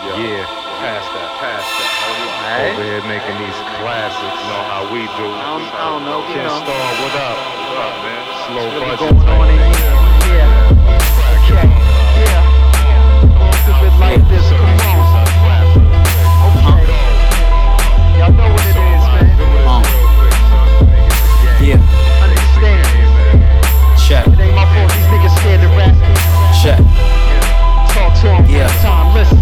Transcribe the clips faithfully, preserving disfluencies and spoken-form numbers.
Yeah, pass that, pass that. Alright. Over here making these classics. You know how we do. I don't, I don't know, you Ken know. Star, what up? What up, man? Slow What's budget going type on in thing. here? Yeah. Okay. Yeah. Going through it like this. Come on. Okay. Y'all know what it is, man. Uh. Yeah, Understand. check, It ain't my fault. These niggas scared to rap. check. Talk to them. Yeah. Time. Listen.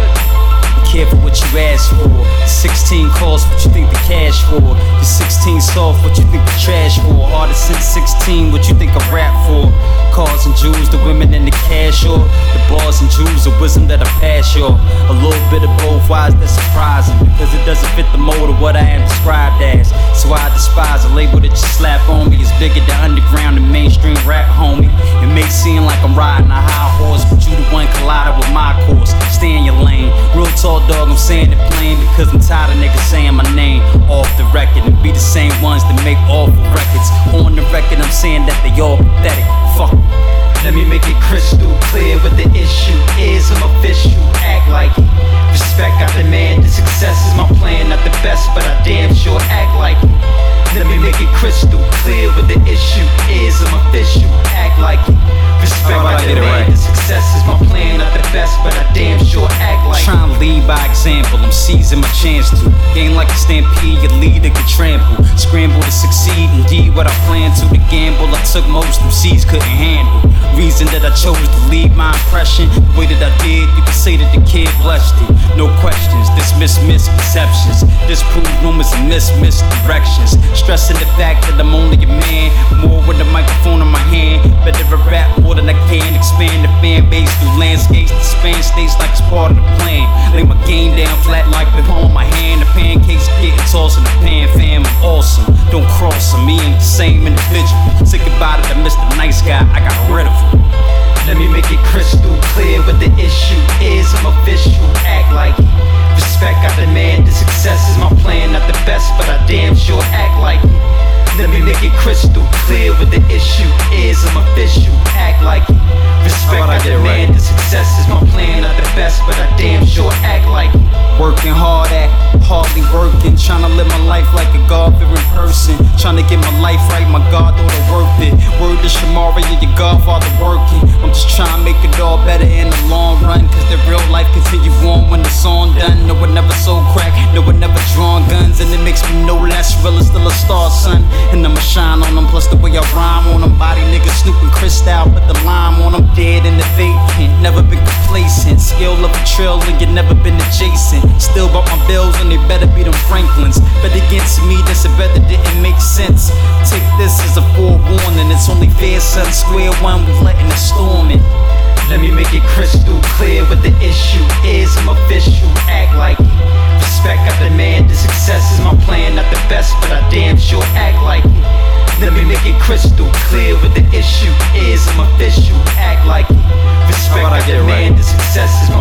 Be careful what you ask for. sixteen calls, what you think the cash for? Your sixteen soft, what you think the trash for? Artist since sixteen, what you think I rap for? Cars and jewels, the women and the cash, or the bars and jewels, the wisdom that I pass, y'all. A little bit of both, why is that surprising? Because it doesn't fit the mold of what I am described as. So I despise a label that you slap on me. It's bigger than underground and mainstream rap, homie. It may seem like I'm riding a high horse, but you the one collided with my course. Stay in your lane. Real talk, dog, I'm saying it plain because I'm tired of niggas saying my name off the record and be the same ones that make awful records. On the record, I'm saying that they all pathetic. Fuck. Let me make it crystal clear what the issue is. I'm official, act like it. Respect I demand, the success is my plan. Not the best, but I damn sure act like it. Let me make it crystal clear what the issue is. I'm official, act like it. Respect I demand, the success is my plan. Not the best, but I damn sure act like it. Trying to lead by example, I'm seizing my chance to gain like a stampede, your leader get trampled. Scramble to succeed, indeed what I planned to. The gamble I took most M Cs couldn't handle. Reason that I chose to leave my impression the way that I did, you can say that the kid blessed it. No questions, dismiss misconceptions, disprove rumors and miss misdirections. Stressing the fact that I'm only a man, more with a microphone in my hand. Better to rap more than I can, expand the fan base through landscapes to span states like it's part of the plan. Lay my game down flat like the palm of my hand. The pancakes getting tossed in the pan, fam, I'm awesome. Don't cross them, me ain't the same individual. Say goodbye to the Mister Nice Guy, I got rid of him. Let me make it crystal clear what the issue is. I'm official, act like it. Respect I demand, the success is my plan. Not the best, but I damn sure act like it. Let me make it crystal clear what the issue is. I'm official, act like it. Respect I demand, the success is my plan. Not the best, but I damn sure act like it. Working hard at, hardly working. Trying to live my life like a God-fearing person. Trying to get my life right, my God thought it worth it. Word to Shamari, your Godfather working. I'm just trying to make it all better in the long run. Cause the real life continue on when the song done. No one never sold crack, no one never drawn guns. And it makes me no less real, it's still a star, son. And I'ma shine on them, plus the way I rhyme on them. Body niggas snooping crystal, put the lime on them. Dead in the vacant, never been complacent. Skill of a trill and you never been adjacent. Still bought my bills and they better be them Franklins. Bet against me, that's a bet that didn't make sense. Take this as a forewarning, it's only fair, son. Square one, we letting it storm it. Let me make it crystal clear what the issue is. I'm official, act like it. Respect I demand, the success is my plan. Not the best, but I damn sure act like it. Let me make it crystal clear what the issue is. I'm official, act like it. Respect I demand, the success is